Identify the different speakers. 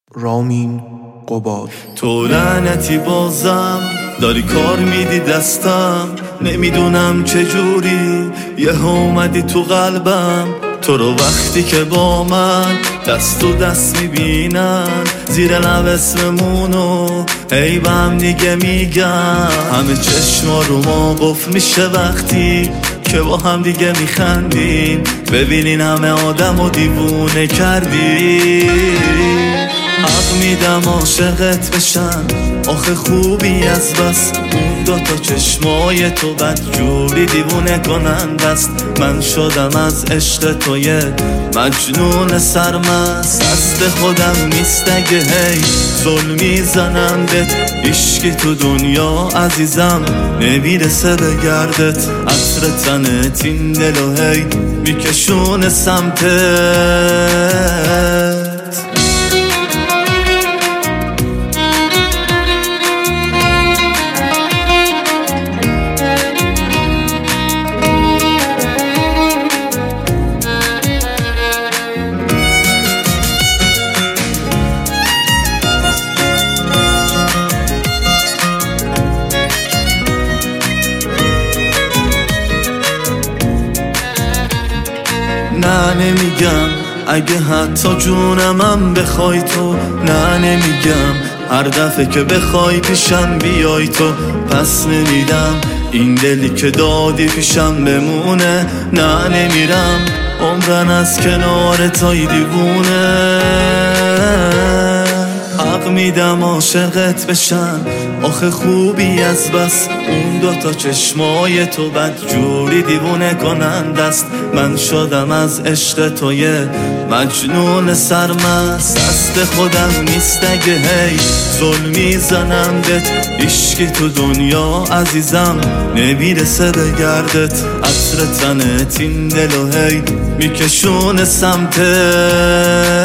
Speaker 1: رامین قباد.
Speaker 2: تو لعنتی بازم داری کار میدی دستم، نمیدونم چجوری یه اومدی تو قلبم. تو رو وقتی که با من دست تو دست میبینن، زیر لب اسممونو ای به هم دیگه میگن. همه چشما رو ما قفل میشه وقتی که با هم دیگه میخندیم. ببینین همه آدم و دیوونه کردی. حق میدم عاشقت بشن، آخه خوبی از بس اون دوتا چشمای تو بدجوری دیوونه کنند است. من شدم از عشق تو یه مجنون سرمست، دست خودم نیست اگه هی ظلم میزنم بهت. عشقی تو دنیا عزیزم نمیرسه به گردت، عطر تنت این دلو هی میکشون سمتت. نه نمیگم اگه حتی جونمم بخوای تو، نه نمیگم هر دفعه که بخوای پیشم بیای تو. پس نمیدم این دلی که دادی پیشم بمونه، نه نمیرم عمرن از کنار تای دیوونه. حق میدم عاشقت بشن، آخه خوبی از بس اون دوتا چشمای تو بدجوری دیوونه کنند است. من شدم از عشق تو یه مجنون سرمست، دست خودم نیست اگه هی ظلم میزنم بهت. عشقی تو دنیا عزیزم نمیرسه به گردت، عطر تنت این دلو هی میکشون سمتت.